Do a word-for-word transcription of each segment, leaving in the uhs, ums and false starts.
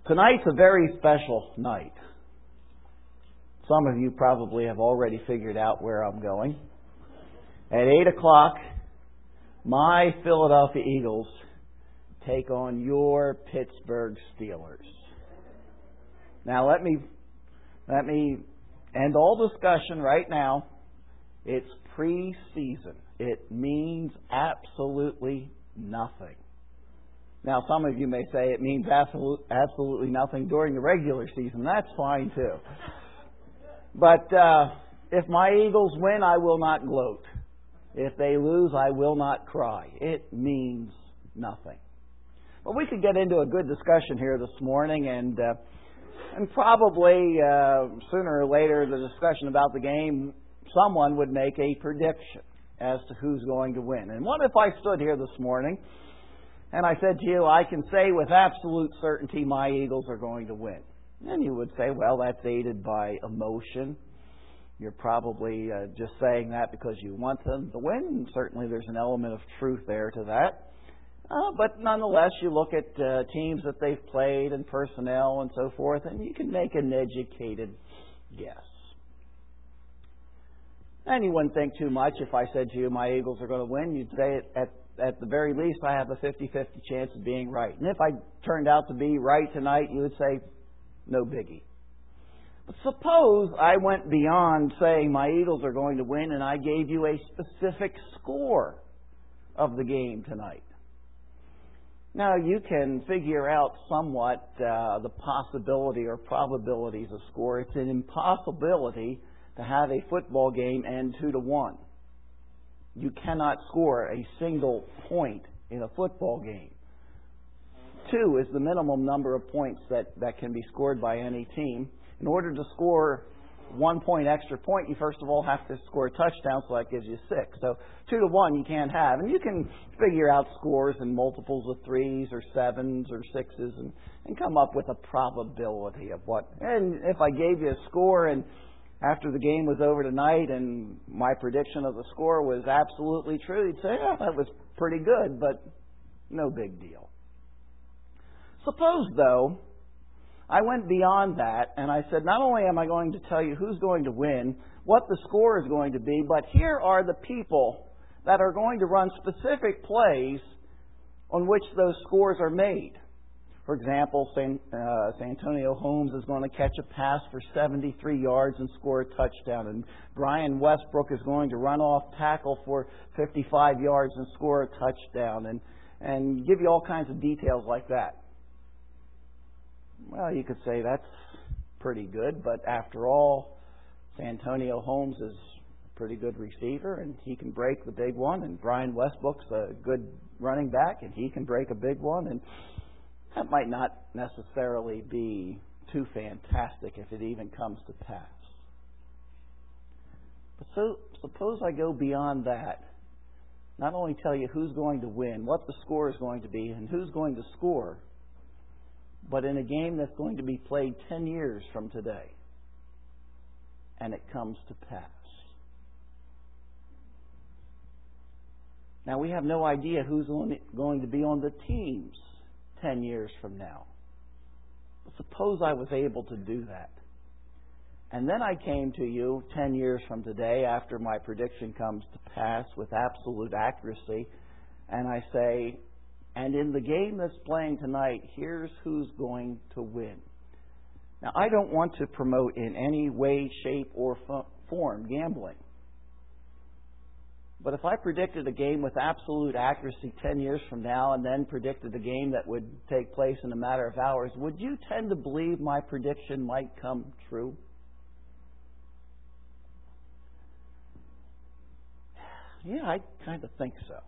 Tonight's a very special night. Some of you probably have already figured out where I'm going. At eight o'clock, my Philadelphia Eagles take on your Pittsburgh Steelers. Now let me let me end all discussion right now. It's preseason. It means absolutely nothing. Now, some of you may say it means absolute, absolutely nothing during the regular season. That's fine, too. But uh, if my Eagles win, I will not gloat. If they lose, I will not cry. It means nothing. But we could get into a good discussion here this morning, and uh, and probably uh, sooner or later, the discussion about the game, someone would make a prediction as to who's going to win. And what if I stood here this morning and I said to you, I can say with absolute certainty my Eagles are going to win? And you would say, well, that's aided by emotion. You're probably uh, just saying that because you want them to win. And certainly there's an element of truth there to that. Uh, but nonetheless, you look at uh, teams that they've played and personnel and so forth, and you can make an educated guess. And you wouldn't think too much if I said to you my Eagles are going to win. You'd say it at At the very least, I have a fifty-fifty chance of being right. And if I turned out to be right tonight, you would say, no biggie. But suppose I went beyond saying my Eagles are going to win and I gave you a specific score of the game tonight. Now, you can figure out somewhat uh, the possibility or probabilities of score. It's an impossibility to have a football game end two to one. You cannot score a single point in a football game. Two is the minimum number of points that, that can be scored by any team. In order to score one point extra point, you first of all have to score a touchdown, so that gives you six. So two to one you can't have. And you can figure out scores in multiples of threes or sevens or sixes and, and come up with a probability of what. And if I gave you a score and after the game was over tonight and my prediction of the score was absolutely true, you'd say, oh, that was pretty good, but no big deal. Suppose, though, I went beyond that and I said, not only am I going to tell you who's going to win, what the score is going to be, but here are the people that are going to run specific plays on which those scores are made. For example, San, uh, Santonio Holmes is going to catch a pass for seventy-three yards and score a touchdown. And Brian Westbrook is going to run off tackle for fifty-five yards and score a touchdown. And, and give you all kinds of details like that. Well, you could say that's pretty good, but after all, Santonio Holmes is a pretty good receiver and he can break the big one. And Brian Westbrook's a good running back and he can break a big one. And that might not necessarily be too fantastic if it even comes to pass. But so suppose I go beyond that. Not only tell you who's going to win, what the score is going to be, and who's going to score, but in a game that's going to be played ten years from today, and it comes to pass. Now, we have no idea who's going to be on the teams ten years from now. But suppose I was able to do that. And then I came to you ten years from today after my prediction comes to pass with absolute accuracy, and I say, and in the game that's playing tonight, here's who's going to win. Now, I don't want to promote in any way, shape, or form gambling. But if I predicted a game with absolute accuracy ten years from now and then predicted a game that would take place in a matter of hours, would you tend to believe my prediction might come true? Yeah, I kind of think so.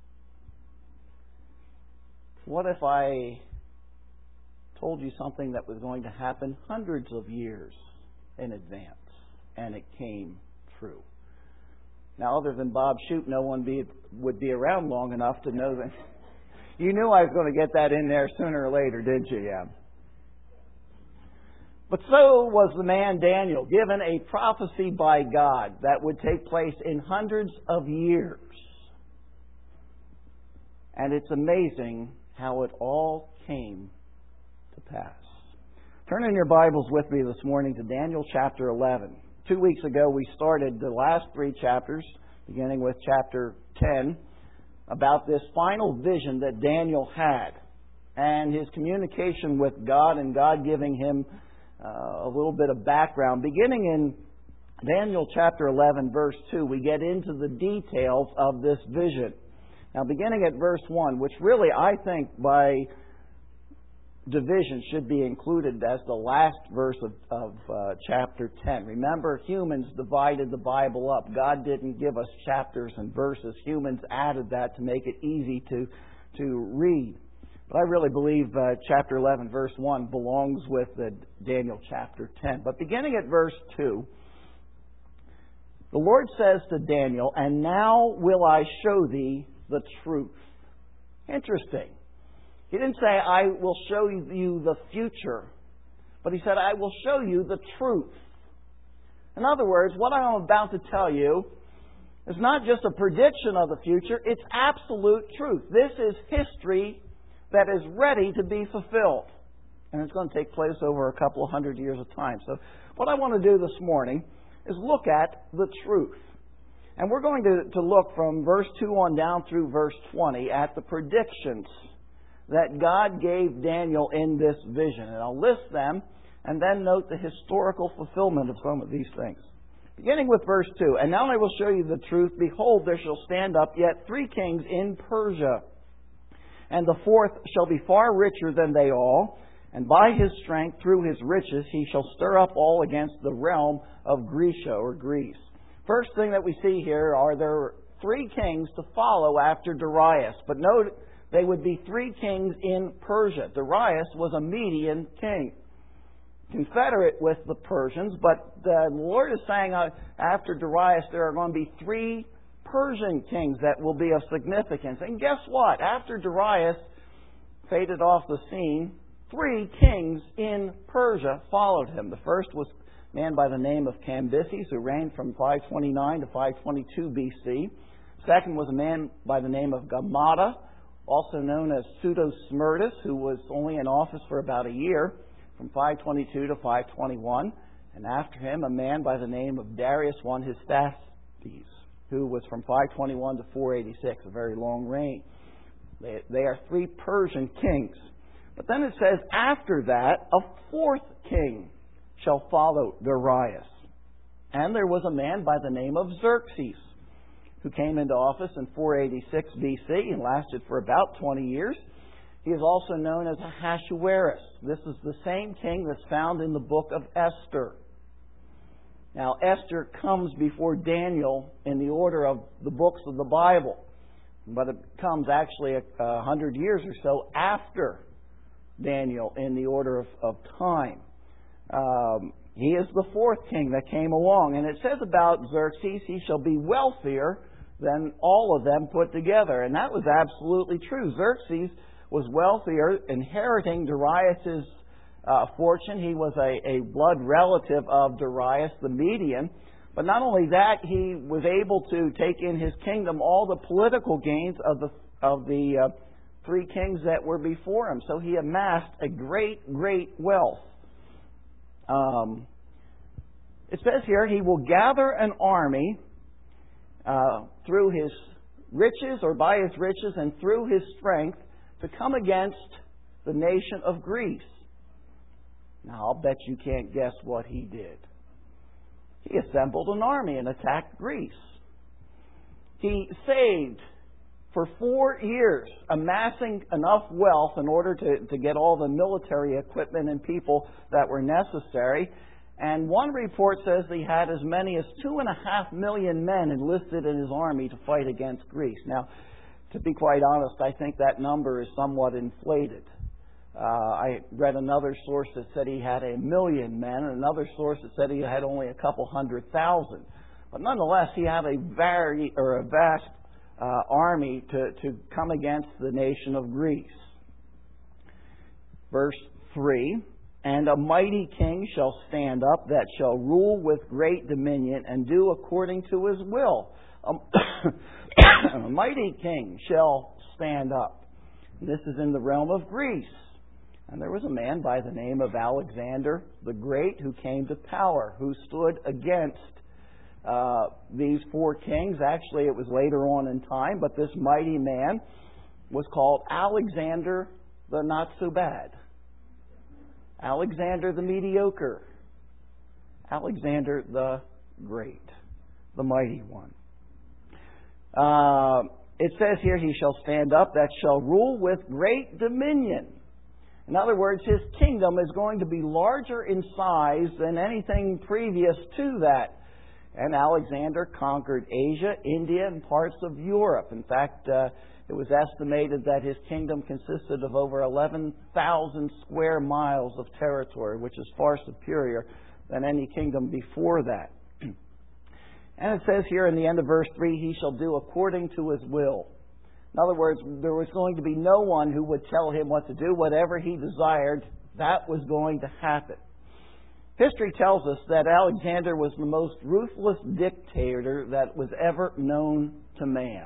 What if I told you something that was going to happen hundreds of years in advance and it came true? Now, other than Bob Shoup, no one be, would be around long enough to know that. You knew I was going to get that in there sooner or later, didn't you? Yeah. But so was the man Daniel, given a prophecy by God that would take place in hundreds of years. And it's amazing how it all came to pass. Turn in your Bibles with me this morning to Daniel chapter eleven. Two weeks ago we started the last three chapters, beginning with chapter ten, about this final vision that Daniel had and his communication with God and God giving him uh, a little bit of background. Beginning in Daniel chapter eleven, verse two, we get into the details of this vision. Now, beginning at verse one, which really I think by division should be included as the last verse of, of uh, chapter ten. Remember, humans divided the Bible up. God didn't give us chapters and verses. Humans added that to make it easy to, to read. But I really believe uh, chapter eleven, verse one belongs with uh, Daniel chapter ten. But beginning at verse two, the Lord says to Daniel, "And now will I show thee the truth." Interesting. He didn't say, "I will show you the future," but He said, "I will show you the truth." In other words, what I'm about to tell you is not just a prediction of the future, it's absolute truth. This is history that is ready to be fulfilled. And it's going to take place over a couple of hundred years of time. So what I want to do this morning is look at the truth. And we're going to, to look from verse two on down through verse twenty at the predictions that God gave Daniel in this vision. And I'll list them and then note the historical fulfillment of some of these things. Beginning with verse two, "And now I will show you the truth. Behold, there shall stand up yet three kings in Persia, and the fourth shall be far richer than they all. And by his strength, through his riches, he shall stir up all against the realm of Grecia," or Greece. First thing that we see here are there are three kings to follow after Darius. But note, they would be three kings in Persia. Darius was a Median king, confederate with the Persians. But the Lord is saying uh, after Darius there are going to be three Persian kings that will be of significance. And guess what? After Darius faded off the scene, three kings in Persia followed him. The first was a man by the name of Cambyses, who reigned from five twenty-nine to five twenty-two B C. Second was a man by the name of Gamada, also known as Pseudo-Smyrtus, who was only in office for about a year, from five twenty-two to five twenty-one. And after him, a man by the name of Darius I Hystaspes, who was from five twenty-one to four eighty-six, a very long reign. They, they are three Persian kings. But then it says, after that, a fourth king shall follow Darius. And there was a man by the name of Xerxes, who came into office in four eighty-six B C and lasted for about twenty years. He is also known as Ahasuerus. This is the same king that's found in the book of Esther. Now, Esther comes before Daniel in the order of the books of the Bible, but it comes actually a, a hundred years or so after Daniel in the order of, of time. Um, he is the fourth king that came along. And it says about Xerxes, he shall be wealthier than all of them put together. And that was absolutely true. Xerxes was wealthier, inheriting Darius' uh, fortune. He was a, a blood relative of Darius the Median. But not only that, he was able to take in his kingdom all the political gains of the of the uh, three kings that were before him. So he amassed a great, great wealth. Um, it says here, he will gather an army uh, through his riches, or by his riches, and through his strength to come against the nation of Greece. Now, I'll bet you can't guess what he did. He assembled an army and attacked Greece. He saved for four years, amassing enough wealth in order to, to get all the military equipment and people that were necessary. And one report says he had as many as two and a half million men enlisted in his army to fight against Greece. Now, to be quite honest, I think that number is somewhat inflated. Uh, I read another source that said he had a million men, and another source that said he had only a couple hundred thousand. But nonetheless, he had a very or a vast uh, army to, to come against the nation of Greece. Verse three, "And a mighty king shall stand up that shall rule with great dominion and do according to his will." Um, a mighty king shall stand up. And this is in the realm of Greece. And there was a man by the name of Alexander the Great who came to power, who stood against uh, these four kings. Actually, it was later on in time, but this mighty man was called Alexander the Not-So-Bad, Alexander the Mediocre, Alexander the Great, the Mighty One. Uh, it says here, he shall stand up that shall rule with great dominion. In other words, his kingdom is going to be larger in size than anything previous to that. And Alexander conquered Asia, India, and parts of Europe. In fact, uh, it was estimated that his kingdom consisted of over eleven thousand square miles of territory, which is far superior than any kingdom before that. And it says here in the end of verse three, he shall do according to his will. In other words, there was going to be no one who would tell him what to do. Whatever he desired, that was going to happen. History tells us that Alexander was the most ruthless dictator that was ever known to man.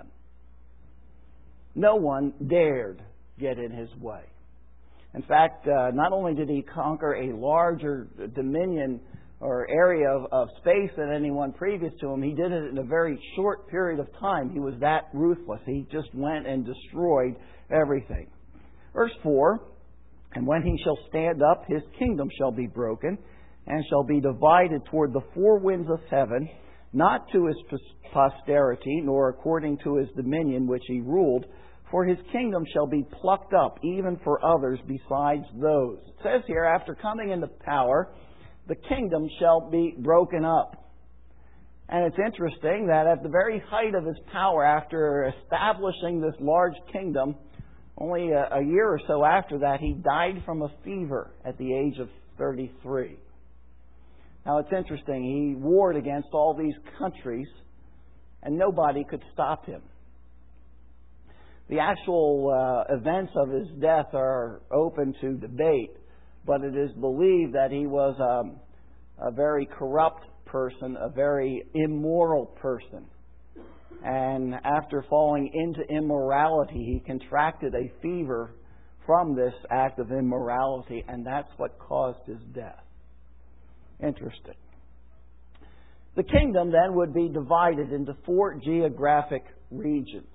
No one dared get in his way. In fact, uh, not only did he conquer a larger dominion or area of, of space than anyone previous to him, he did it in a very short period of time. He was that ruthless. He just went and destroyed everything. Verse four, and when he shall stand up, his kingdom shall be broken, and shall be divided toward the four winds of heaven, not to his posterity, nor according to his dominion which he ruled, for his kingdom shall be plucked up, even for others besides those. It says here, after coming into power, the kingdom shall be broken up. And it's interesting that at the very height of his power, after establishing this large kingdom, only a, a year or so after that, he died from a fever at the age of thirty-three. Now it's interesting, he warred against all these countries, and nobody could stop him. The actual uh, events of his death are open to debate, but it is believed that he was um, a very corrupt person, a very immoral person. And after falling into immorality, he contracted a fever from this act of immorality, and that's what caused his death. Interesting. The kingdom then would be divided into four geographic regions.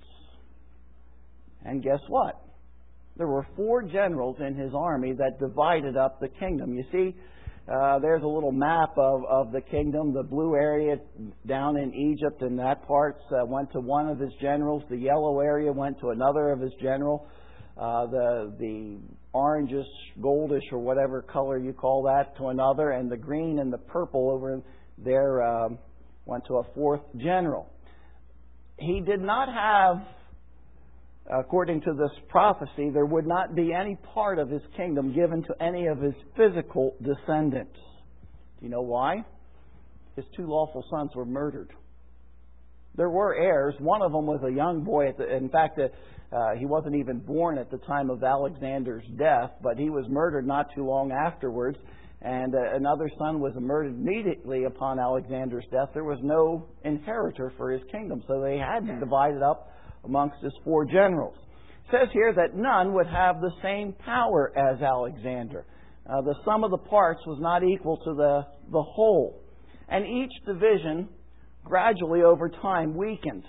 And guess what? There were four generals in his army that divided up the kingdom. You see, uh, there's a little map of, of the kingdom. The blue area down in Egypt and that part uh, went to one of his generals. The yellow area went to another of his general. Uh, the the orangish, goldish, or whatever color you call that, to another. And the green and the purple over there um, went to a fourth general. He did not have... According to this prophecy, there would not be any part of his kingdom given to any of his physical descendants. Do you know why? His two lawful sons were murdered. There were heirs. One of them was a young boy. At the, in fact, uh, he wasn't even born at the time of Alexander's death, but he was murdered not too long afterwards. And uh, another son was murdered immediately upon Alexander's death. There was no inheritor for his kingdom, so they had to divide it up amongst his four generals. It says here that none would have the same power as Alexander. Uh, the sum of the parts was not equal to the, the whole. And each division gradually over time weakened.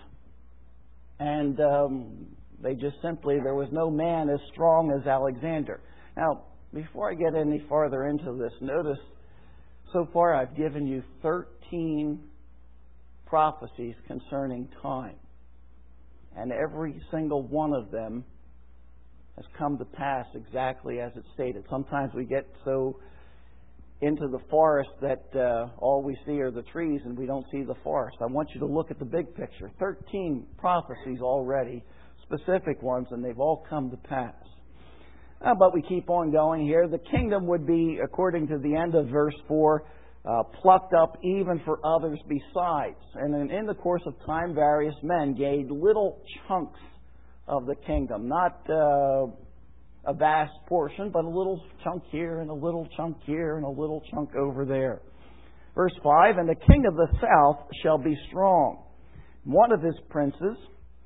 And um, they just simply, there was no man as strong as Alexander. Now, before I get any farther into this, notice so far I've given you thirteen prophecies concerning time. And every single one of them has come to pass exactly as it's stated. Sometimes we get so into the forest that uh, all we see are the trees and we don't see the forest. I want you to look at the big picture. Thirteen prophecies already, specific ones, and they've all come to pass. Uh, but we keep on going here. The kingdom would be, according to the end of verse four, Uh, plucked up even for others besides. And in, in the course of time, various men gained little chunks of the kingdom. Not uh, a vast portion, but a little chunk here and a little chunk here and a little chunk over there. Verse five, and the king of the south shall be strong. One of his princes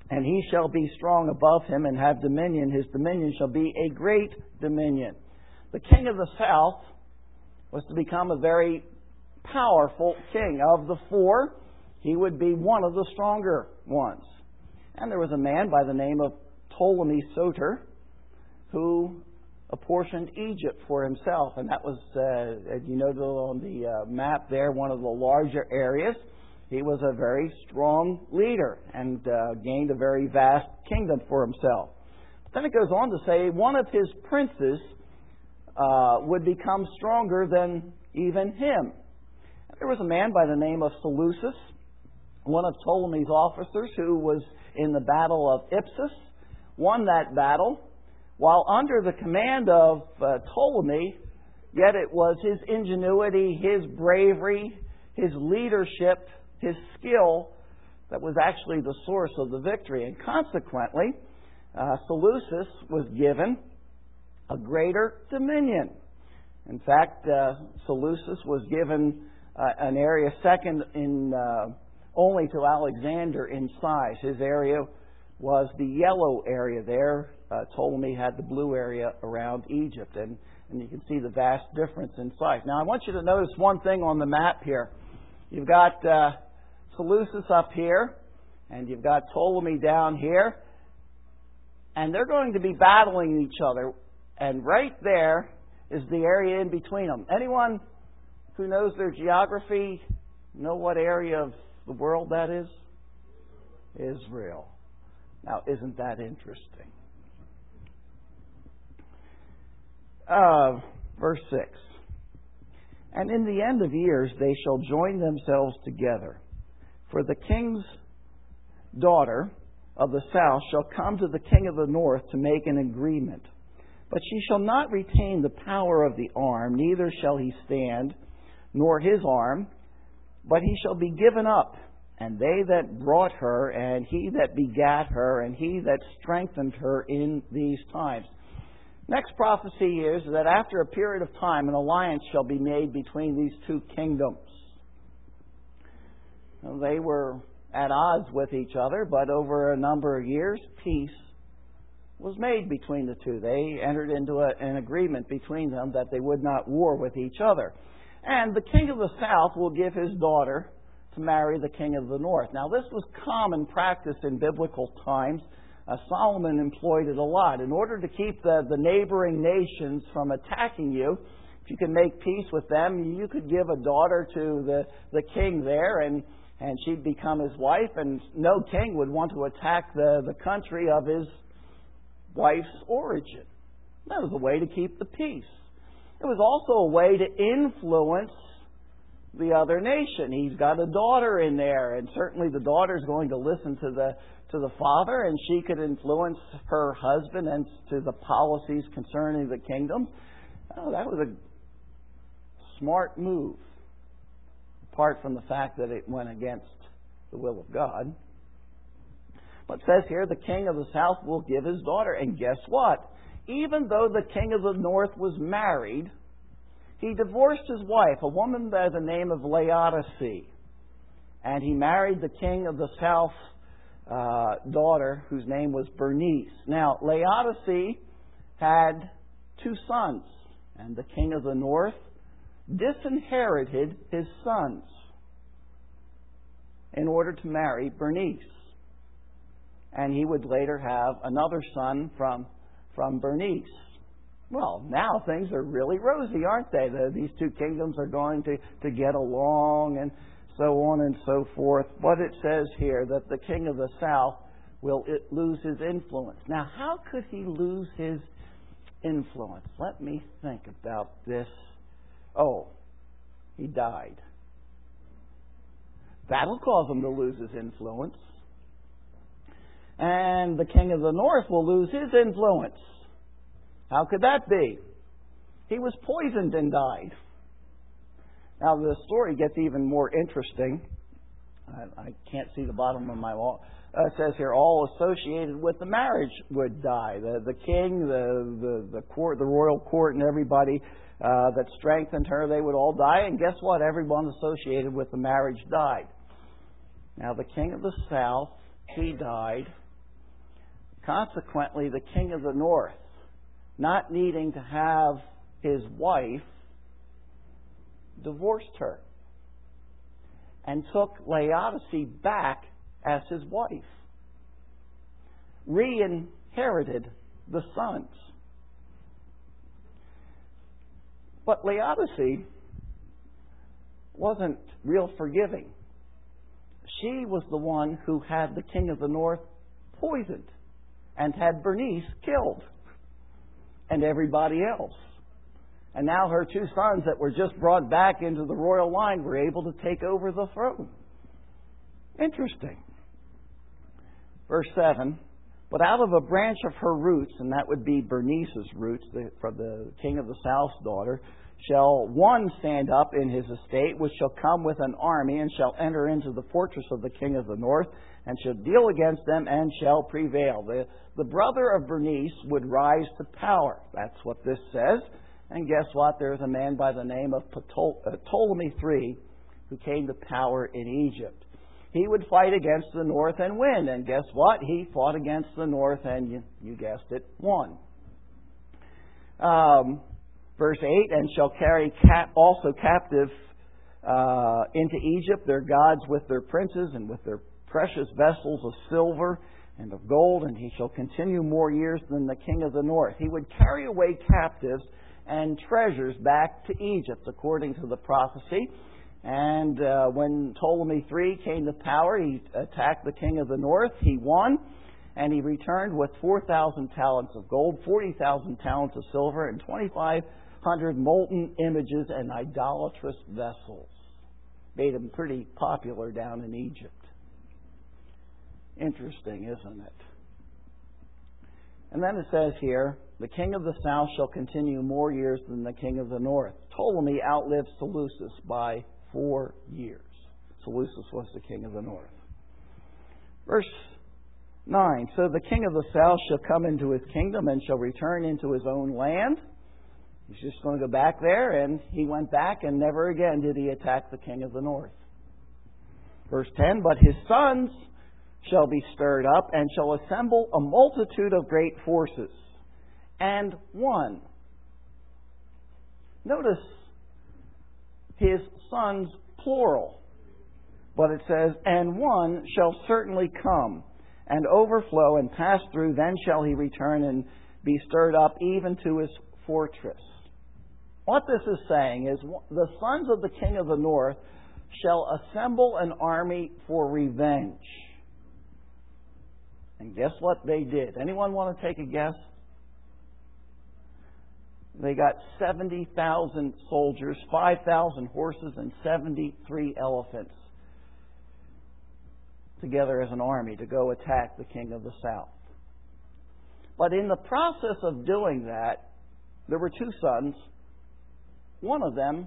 And he shall be strong above him and have dominion. His dominion shall be a great dominion. The king of the south was to become a very powerful king. Of the four, he would be one of the stronger ones. And there was a man by the name of Ptolemy Soter who apportioned Egypt for himself. And that was, uh, as you noted on the uh, map there, one of the larger areas. He was a very strong leader and uh, gained a very vast kingdom for himself. But then it goes on to say one of his princes uh, would become stronger than even him. There was a man by the name of Seleucus, one of Ptolemy's officers, who was in the battle of Ipsus, won that battle, while under the command of uh, Ptolemy, yet it was his ingenuity, his bravery, his leadership, his skill that was actually the source of the victory. And consequently, uh, Seleucus was given a greater dominion. In fact, uh, Seleucus was given uh, an area second in uh, only to Alexander in size. His area was the yellow area there. Uh, Ptolemy had the blue area around Egypt. And, and you can see the vast difference in size. Now, I want you to notice one thing on the map here. You've got uh, Seleucus up here, and you've got Ptolemy down here. And they're going to be battling each other. And right there is the area in between them. Anyone who knows their geography know what area of the world that is? Israel. Now, isn't that interesting? Uh, verse six. And in the end of years they shall join themselves together. For the king's daughter of the south shall come to the king of the north to make an agreement. But she shall not retain the power of the arm, neither shall he stand, nor his arm, but he shall be given up, and they that brought her, and he that begat her, and he that strengthened her in these times. Next prophecy is that after a period of time, an alliance shall be made between these two kingdoms. Well, they were at odds with each other, but over a number of years, peace was made between the two. They entered into a, an agreement between them that they would not war with each other. And the king of the south will give his daughter to marry the king of the north. Now, this was common practice in biblical times. Uh, Solomon employed it a lot. In order to keep the, the neighboring nations from attacking you, if you could make peace with them, you could give a daughter to the, the king there, and, and she'd become his wife, and no king would want to attack the, the country of his wife's origin. That was a way to keep the peace. It was also a way to influence the other nation. He's got a daughter in there, and certainly the daughter's going to listen to the to the father, and she could influence her husband and to the policies concerning the kingdom. Oh, that was a smart move, apart from the fact that it went against the will of God. But it says here, the king of the south will give his daughter. And guess what? Even though the king of the north was married, he divorced his wife, a woman by the name of Laodice. And he married the king of the south uh, daughter, whose name was Bernice. Now, Laodice had two sons, and the king of the north disinherited his sons in order to marry Bernice. And he would later have another son from, from Bernice. Well, now things are really rosy, aren't they? The, these two kingdoms are going to, to get along and so on and so forth. But it says here that the king of the south will it, lose his influence. Now, how could he lose his influence? Let me think about this. Oh, he died. That'll cause him to lose his influence. And the king of the north will lose his influence. How could that be? He was poisoned and died. Now, the story gets even more interesting. I, I can't see the bottom of my wall. Uh, it says here, all associated with the marriage would die. The, the king, the, the, the court, the royal court, and everybody uh, that strengthened her, they would all die. And guess what? Everyone associated with the marriage died. Now, the king of the south, he died. Consequently, the king of the north, not needing to have his wife, divorced her and took Laodice back as his wife, re-inherited the sons. But Laodice wasn't real forgiving. She was the one who had the king of the north poisoned and had Bernice killed and everybody else. And now her two sons that were just brought back into the royal line were able to take over the throne. Interesting. Verse seven, but out of a branch of her roots, and that would be Bernice's roots, the, from the king of the south's daughter, shall one stand up in his estate, which shall come with an army, and shall enter into the fortress of the king of the north, and shall deal against them, and shall prevail. The, the brother of Bernice would rise to power. That's what this says. And guess what? There's a man by the name of Ptolemy the third who came to power in Egypt. He would fight against the north and win. And guess what? He fought against the north and, you, you guessed it, won. Um, verse eight, and shall carry cap, also captive uh, into Egypt their gods with their princes and with their precious vessels of silver and of gold, and he shall continue more years than the king of the north. He would carry away captives and treasures back to Egypt, according to the prophecy. And uh, when Ptolemy the third came to power, he attacked the king of the north. He won, and he returned with four thousand talents of gold, forty thousand talents of silver, and twenty-five hundred molten images and idolatrous vessels. Made him pretty popular down in Egypt. Interesting, isn't it? And then it says here, the king of the south shall continue more years than the king of the north. Ptolemy outlived Seleucus by four years. Seleucus was the king of the north. Verse nine, so the king of the south shall come into his kingdom and shall return into his own land. He's just going to go back there, and he went back, and never again did he attack the king of the north. Verse ten, but his sons shall be stirred up, and shall assemble a multitude of great forces, and one. Notice his sons, plural. But it says, and one shall certainly come, and overflow, and pass through, then shall he return and be stirred up even to his fortress. What this is saying is, the sons of the king of the north shall assemble an army for revenge. And guess what they did? Anyone want to take a guess? They got seventy thousand soldiers, five thousand horses, and seventy-three elephants together as an army to go attack the king of the south. But in the process of doing that, there were two sons. One of them,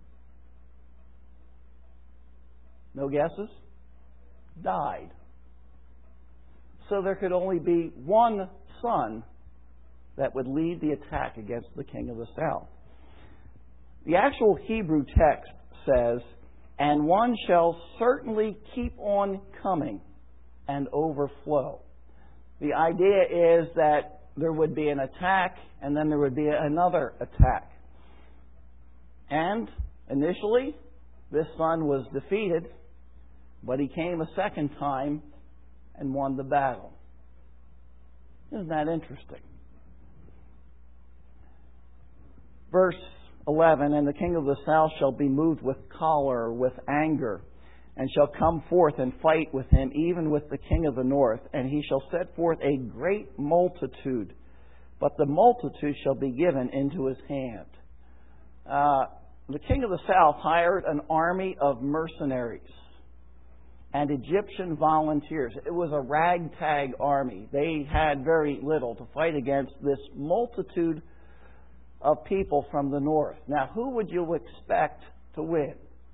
no guesses, died. So there could only be one son that would lead the attack against the king of the south. The actual Hebrew text says, and one shall certainly keep on coming and overflow. The idea is that there would be an attack, and then there would be another attack. And initially, this son was defeated, but he came a second time and won the battle. Isn't that interesting? Verse eleven, and the king of the south shall be moved with choler, with anger, and shall come forth and fight with him, even with the king of the north. And he shall set forth a great multitude, but the multitude shall be given into his hand. Uh, the king of the south hired an army of mercenaries and Egyptian volunteers. It was a ragtag army. They had very little to fight against this multitude of people from the north. Now, who would you expect to win?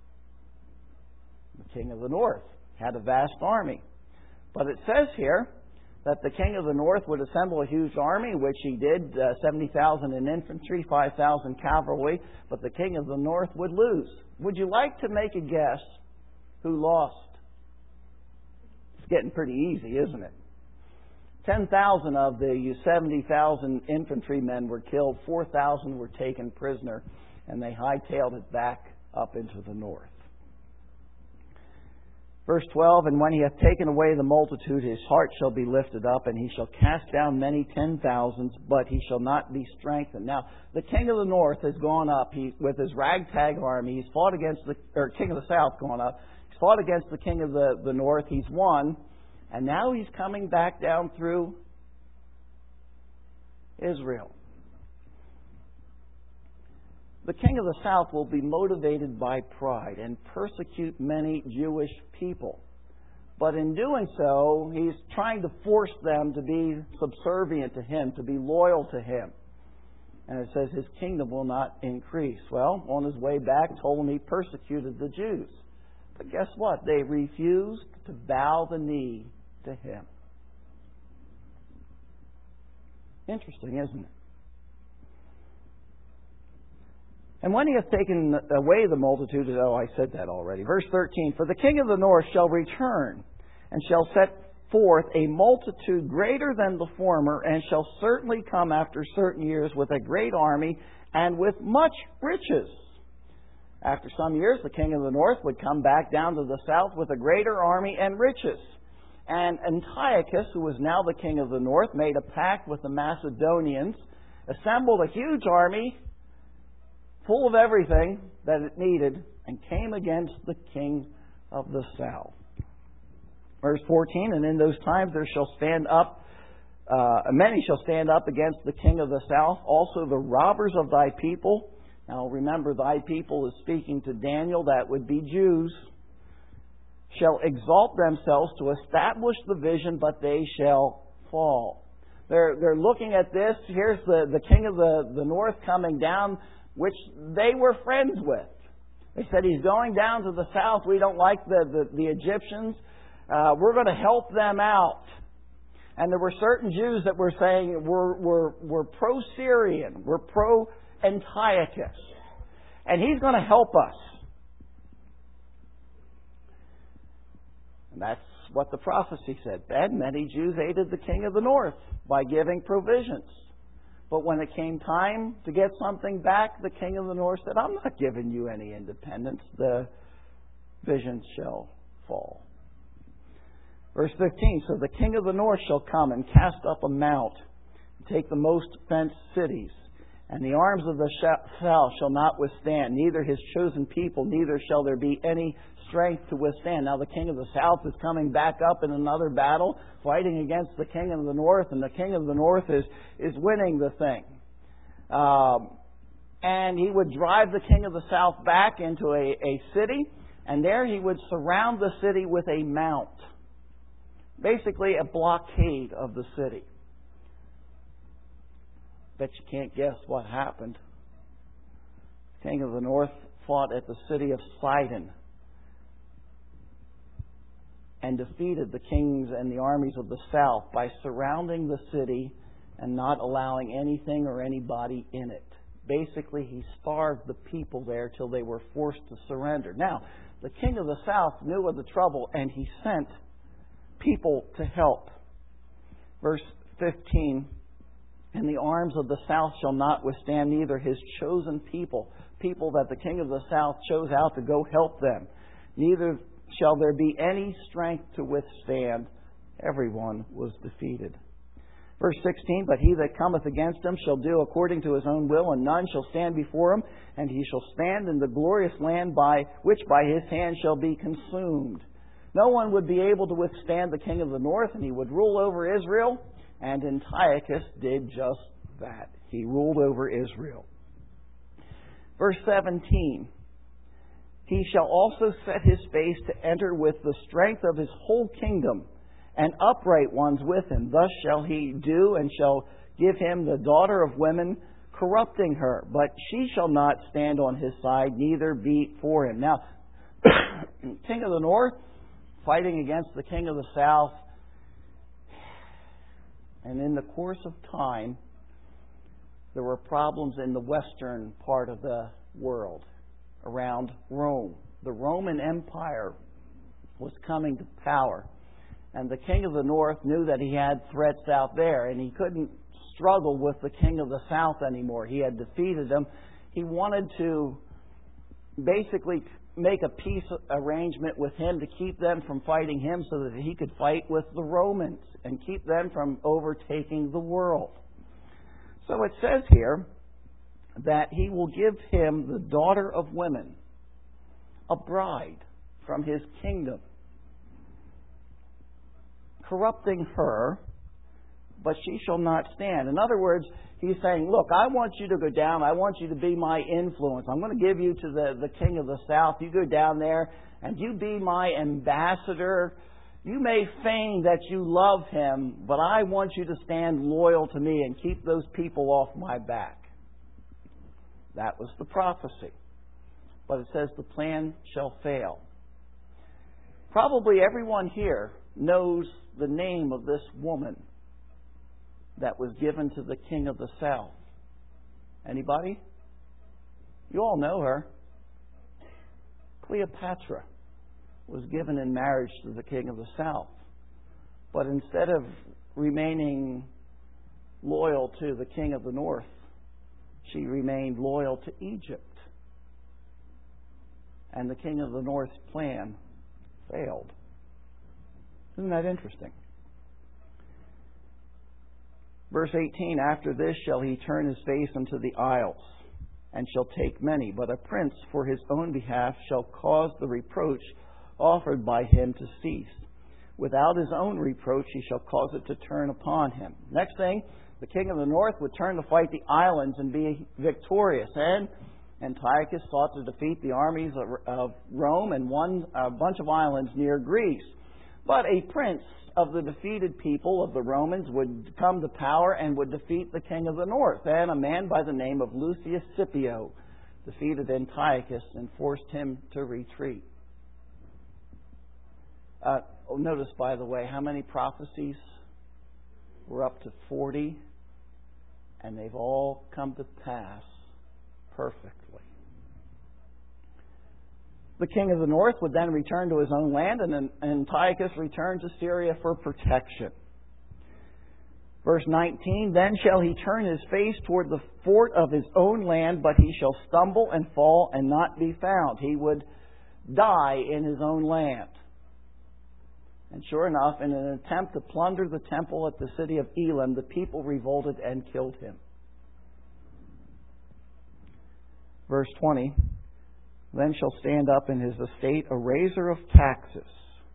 The king of the north had a vast army. But it says here that the king of the north would assemble a huge army, which he did, uh, seventy thousand in infantry, five thousand cavalry, but the king of the north would lose. Would you like to make a guess who lost? It's getting pretty easy, isn't it? ten thousand of the seventy thousand infantrymen were killed, four thousand were taken prisoner, and they hightailed it back up into the north. Verse twelve, and when he hath taken away the multitude, his heart shall be lifted up, and he shall cast down many ten thousands, but he shall not be strengthened. Now, the king of the north has gone up he, with his ragtag army. He's fought against the, or king of the south gone up. He's fought against the king of the, the north. He's won. And now he's coming back down through Israel. The king of the south will be motivated by pride and persecute many Jewish people. But in doing so, he's trying to force them to be subservient to him, to be loyal to him. And it says his kingdom will not increase. Well, on his way back, Ptolemy persecuted the Jews. But guess what? They refused to bow the knee to him. Interesting, isn't it? And when he hath taken away the multitude, oh, I said that already. Verse thirteen, for the king of the north shall return, and shall set forth a multitude greater than the former, and shall certainly come after certain years with a great army, and with much riches. After some years, the king of the north would come back down to the south with a greater army and riches. And Antiochus, who was now the king of the north, made a pact with the Macedonians, assembled a huge army, full of everything that it needed, and came against the king of the south. Verse fourteen, and in those times there shall stand up, uh, many shall stand up against the king of the south, also the robbers of thy people. Now remember, thy people is speaking to Daniel, that would be Jews, shall exalt themselves to establish the vision, but they shall fall. They're, they're looking at this. Here's the, the king of the, the north coming down, which they were friends with. They said, he's going down to the south. We don't like the, the, the Egyptians. Uh, we're going to help them out. And there were certain Jews that were saying, we're, we're, we're pro-Syrian. We're pro-Antiochus. And he's going to help us. And that's what the prophecy said. And many Jews aided the king of the north by giving provisions. But when it came time to get something back, the king of the north said, I'm not giving you any independence. The vision shall fall. Verse fifteen, so the king of the north shall come and cast up a mount, and take the most fenced cities. And the arms of the south shall not withstand, neither his chosen people, neither shall there be any strength to withstand. Now the king of the south is coming back up in another battle, fighting against the king of the north, and the king of the north is, is winning the thing. Um, and he would drive the king of the south back into a, a city, and there he would surround the city with a mount. Basically a blockade of the city. Bet you can't guess what happened. The king of the north fought at the city of Sidon and defeated the kings and the armies of the south by surrounding the city and not allowing anything or anybody in it. Basically, he starved the people there till they were forced to surrender. Now, the king of the south knew of the trouble, and he sent people to help. Verse fifteen, and the arms of the south shall not withstand, neither his chosen people, people that the king of the south chose out to go help them, neither shall there be any strength to withstand. Everyone was defeated. Verse sixteen, but he that cometh against him shall do according to his own will, and none shall stand before him, and he shall stand in the glorious land by which by his hand shall be consumed. No one would be able to withstand the king of the north, and he would rule over Israel. And Antiochus did just that. He ruled over Israel. Verse seventeen, he shall also set his face to enter with the strength of his whole kingdom, and upright ones with him. Thus shall he do, and shall give him the daughter of women, corrupting her. But she shall not stand on his side, neither be for him. Now, king of the north fighting against the king of the south. And in the course of time, there were problems in the western part of the world around Rome. The Roman Empire was coming to power. And the king of the north knew that he had threats out there, and he couldn't struggle with the king of the south anymore. He had defeated him. He wanted to basically make a peace arrangement with him to keep them from fighting him so that he could fight with the Romans and keep them from overtaking the world. So it says here that he will give him the daughter of women, a bride from his kingdom, corrupting her, but she shall not stand. In other words, he's saying, look, I want you to go down. I want you to be my influence. I'm going to give you to the, the king of the south. You go down there and you be my ambassador. You may feign that you love him, but I want you to stand loyal to me and keep those people off my back. That was the prophecy. But it says the plan shall fail. Probably everyone here knows the name of this woman that was given to the king of the south. Anybody? You all know her. Cleopatra was given in marriage to the king of the south. But instead of remaining loyal to the king of the north, she remained loyal to Egypt. And the king of the north's plan failed. Isn't that interesting? Verse eighteen, after this shall he turn his face unto the isles, and shall take many. But a prince for his own behalf shall cause the reproach offered by him to cease. Without his own reproach he shall cause it to turn upon him. Next thing, the king of the north would turn to fight the islands and be victorious. And Antiochus sought to defeat the armies of Rome and won a bunch of islands near Greece. But a prince of the defeated people of the Romans would come to power and would defeat the king of the north. And a man by the name of Lucius Scipio defeated Antiochus and forced him to retreat. Uh, notice, by the way, how many prophecies? We're up to forty, and they've all come to pass perfectly. The king of the north would then return to his own land, and Antiochus returned to Syria for protection. Verse nineteen, then shall he turn his face toward the fort of his own land, but he shall stumble and fall and not be found. He would die in his own land. And sure enough, in an attempt to plunder the temple at the city of Elam, the people revolted and killed him. Verse twenty, then shall stand up in his estate a raiser of taxes.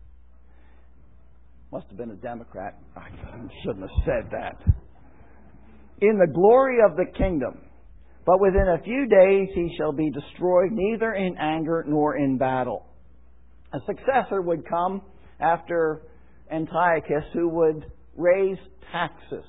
Must have been a Democrat. I shouldn't have said that. In the glory of the kingdom. But within a few days he shall be destroyed, neither in anger nor in battle. A successor would come after Antiochus, who would raise taxes.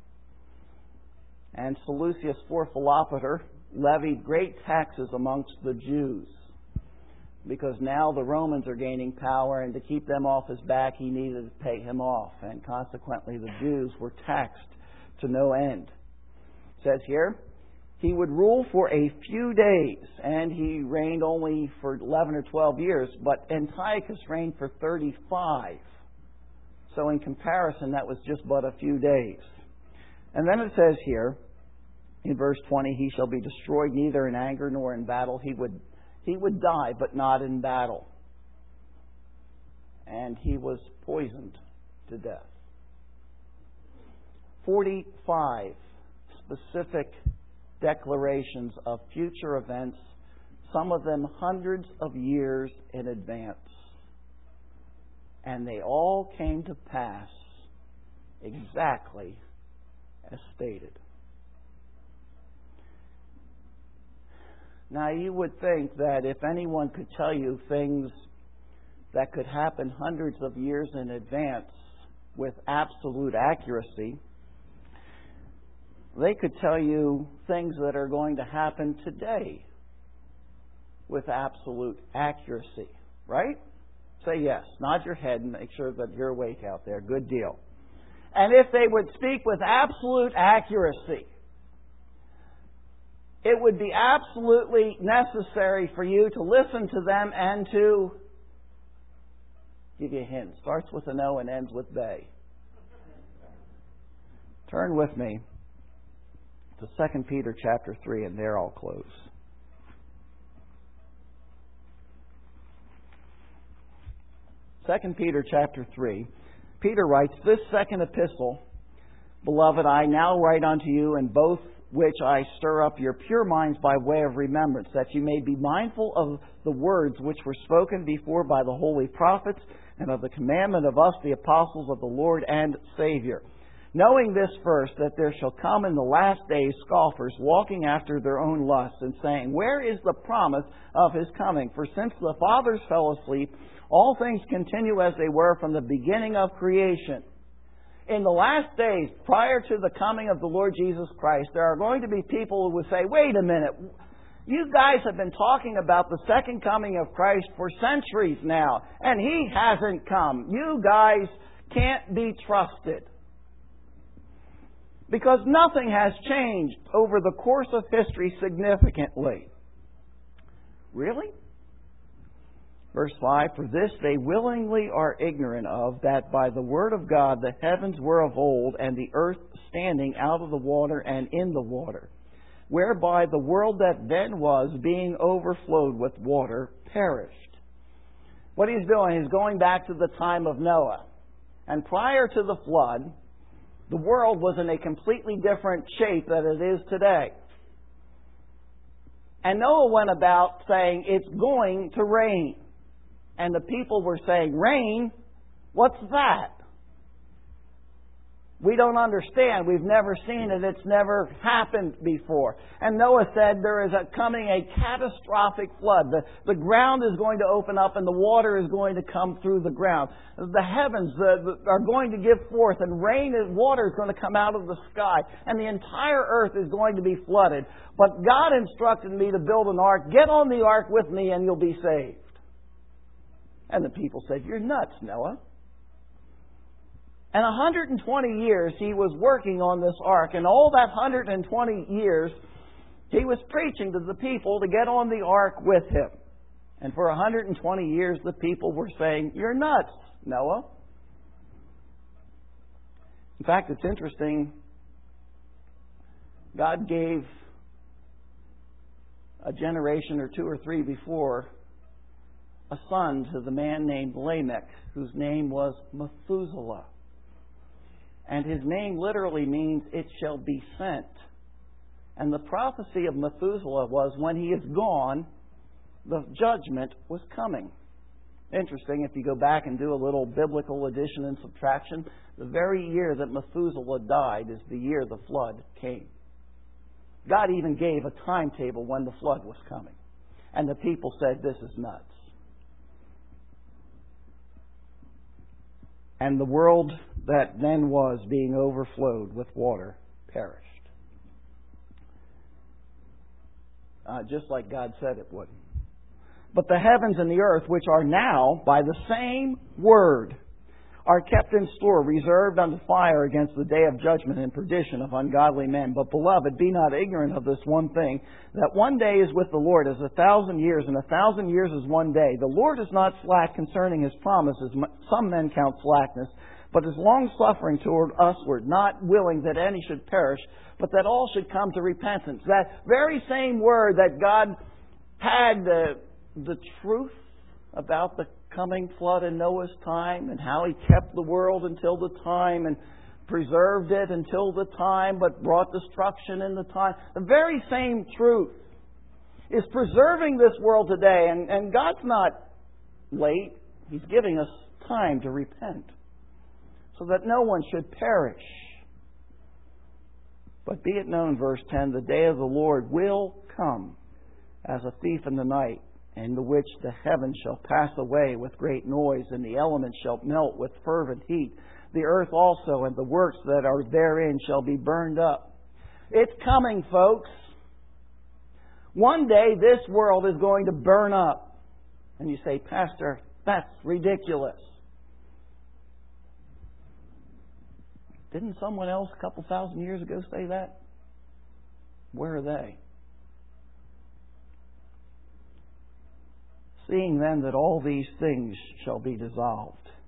And Seleucus IV Philopater levied great taxes amongst the Jews, because now the Romans are gaining power, and to keep them off his back he needed to pay him off, and consequently the Jews were taxed to no end. It says here, he would rule for a few days, and he reigned only for eleven or twelve years, but Antiochus reigned for thirty-five. So in comparison, that was just but a few days. And then it says here, in verse twenty, he shall be destroyed neither in anger nor in battle. He would, he would die, but not in battle. And he was poisoned to death. forty-five specific declarations of future events, some of them hundreds of years in advance. And they all came to pass exactly as stated. Now, you would think that if anyone could tell you things that could happen hundreds of years in advance with absolute accuracy, they could tell you things that are going to happen today with absolute accuracy. Right? Say yes. Nod your head and make sure that you're awake out there. Good deal. And if they would speak with absolute accuracy, it would be absolutely necessary for you to listen to them and to Give you a hint. Starts with an O and ends with Bay. Turn with me to Second Peter chapter three, and there I'll close. Second Peter chapter three. Peter writes, "This second epistle, beloved, I now write unto you, in both which I stir up your pure minds by way of remembrance, that you may be mindful of the words which were spoken before by the holy prophets, and of the commandment of us, the apostles of the Lord and Savior. Knowing this first, that there shall come in the last days scoffers, walking after their own lusts, and saying, Where is the promise of His coming? For since the fathers fell asleep, all things continue as they were from the beginning of creation." In the last days, prior to the coming of the Lord Jesus Christ, there are going to be people who will say, wait a minute, you guys have been talking about the second coming of Christ for centuries now, and He hasn't come. You guys can't be trusted. Because nothing has changed over the course of history significantly. Really? Verse five, "For this they willingly are ignorant of, that by the word of God the heavens were of old, and the earth standing out of the water and in the water, whereby the world that then was, being overflowed with water, perished." What he's doing is going back to the time of Noah. And prior to the flood, the world was in a completely different shape than it is today. And Noah went about saying, it's going to rain. And the people were saying, rain? What's that? We don't understand. We've never seen it. It's never happened before. And Noah said there is a coming a catastrophic flood. The, the ground is going to open up and the water is going to come through the ground. The heavens the, the, are going to give forth, and rain and water is going to come out of the sky. And the entire earth is going to be flooded. But God instructed me to build an ark. Get on the ark with me and you'll be saved. And the people said, you're nuts, Noah. And one hundred twenty years he was working on this ark. And all that one hundred twenty years he was preaching to the people to get on the ark with him. And for one hundred twenty years the people were saying, you're nuts, Noah. In fact, it's interesting. God gave a generation or two or three before a son to the man named Lamech, whose name was Methuselah. And his name literally means, it shall be sent. And the prophecy of Methuselah was, when he is gone, the judgment was coming. Interesting, if you go back and do a little biblical addition and subtraction, the very year that Methuselah died is the year the flood came. God even gave a timetable when the flood was coming. And the people said, this is nuts. And the world that then was, being overflowed with water, perished. Uh, just like God said it would. But the heavens and the earth, which are now, by the same word, are kept in store, reserved unto fire against the day of judgment and perdition of ungodly men. But, beloved, be not ignorant of this one thing, that one day is with the Lord as a thousand years, and a thousand years is one day. The Lord is not slack concerning His promises, some men count slackness, but is long-suffering toward usward, not willing that any should perish, but that all should come to repentance. That very same word that God had the, the truth about the coming flood in Noah's time, and how He kept the world until the time and preserved it until the time, but brought destruction in the time. The very same truth is preserving this world today. And, and God's not late. He's giving us time to repent, so that no one should perish. But be it known, verse ten, the day of the Lord will come as a thief in the night, in the which the heavens shall pass away with great noise, and the elements shall melt with fervent heat. The earth also and the works that are therein shall be burned up. It's coming, folks. One day this world is going to burn up. And you say, Pastor, that's ridiculous. Didn't someone else a couple thousand years ago say that? Where are they? Seeing then that all these things shall be dissolved,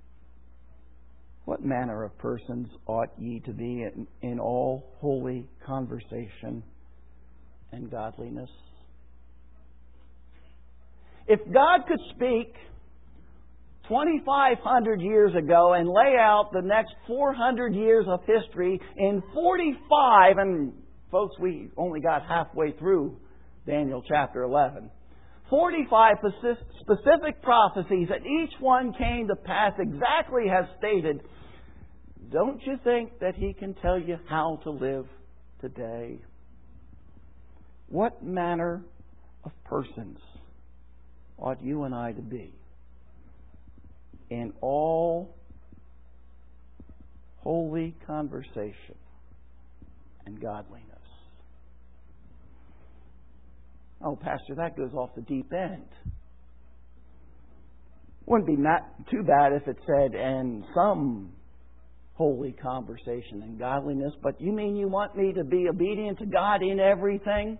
What manner of persons ought ye to be in, in all holy conversation and godliness? If God could speak twenty-five hundred years ago and lay out the next four hundred years of history in forty-five, and folks, we only got halfway through Daniel chapter eleven, forty-five specific prophecies, and each one came to pass exactly as stated, don't you think that He can tell you how to live today? What manner of persons ought you and I to be in all holy conversation and godliness? Oh, Pastor, that goes off the deep end. Wouldn't be too bad if it said, and some holy conversation and godliness, but you mean you want me to be obedient to God in everything?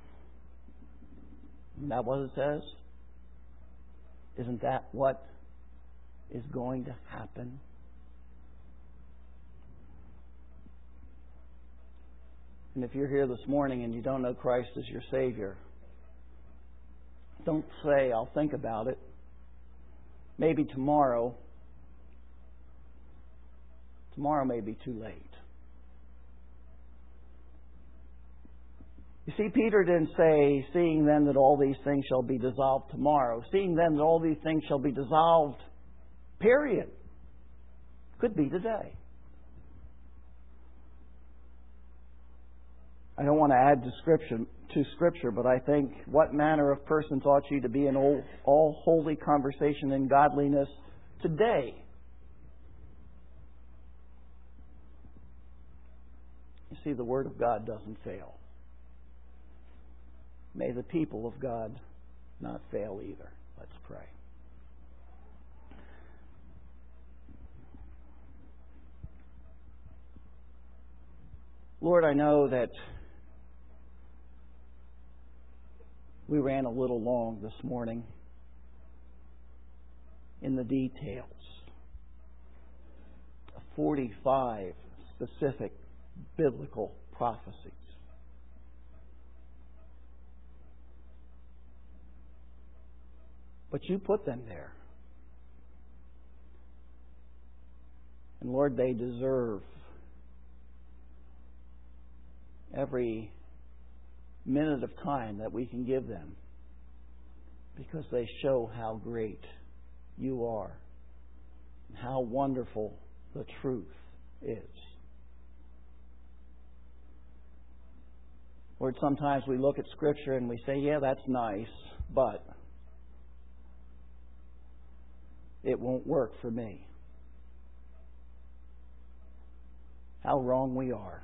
Isn't that what it says? Isn't that what is going to happen? And if you're here this morning and you don't know Christ as your Savior, don't say, I'll think about it. Maybe tomorrow. Tomorrow may be too late. You see, Peter didn't say, seeing then that all these things shall be dissolved tomorrow. Seeing then that all these things shall be dissolved, period. Could be today. I don't want to add to Scripture, to Scripture, but I think, what manner of persons ought you to be in all, all holy conversation and godliness today? You see, the Word of God doesn't fail. May the people of God not fail either. Let's pray. Lord, I know that we ran a little long this morning in the details of forty-five specific biblical prophecies. But you put them there. And Lord, they deserve every minute of time that we can give them, because they show how great you are and how wonderful the truth is. Lord, sometimes we look at Scripture and we say, yeah, that's nice, but it won't work for me. How wrong we are.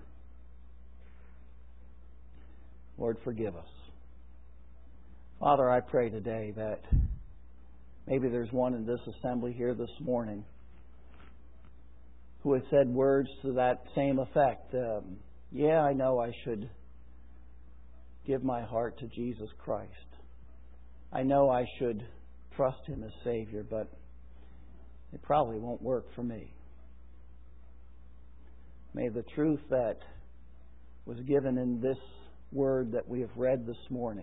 Lord, forgive us. Father, I pray today that maybe there's one in this assembly here this morning who has said words to that same effect. Um, yeah, I know I should give my heart to Jesus Christ. I know I should trust Him as Savior, but it probably won't work for me. May the truth that was given in this word that we have read this morning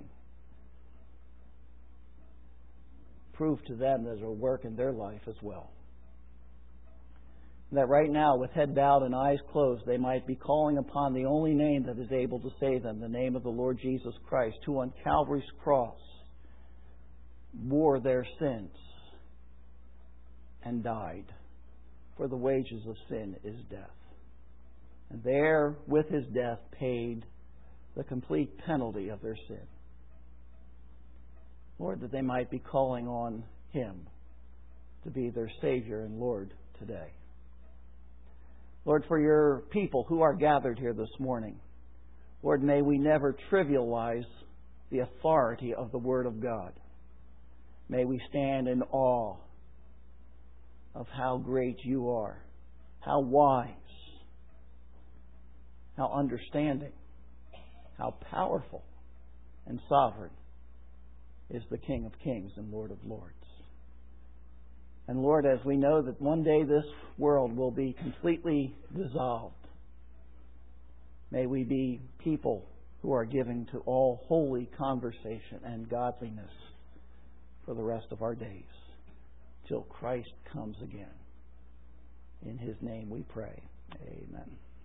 prove to them that it'll work in their life as well. That right now, with head bowed and eyes closed, they might be calling upon the only name that is able to save them, the name of the Lord Jesus Christ, who on Calvary's cross bore their sins and died. For the wages of sin is death. And there, with His death, paid the complete penalty of their sin. Lord, that they might be calling on Him to be their Savior and Lord today. Lord, for your people who are gathered here this morning, Lord, may we never trivialize the authority of the Word of God. May we stand in awe of how great you are, how wise, how understanding, how powerful and sovereign is the King of Kings and Lord of Lords. And Lord, as we know that one day this world will be completely dissolved, may we be people who are giving to all holy conversation and godliness for the rest of our days, till Christ comes again. In His name we pray. Amen.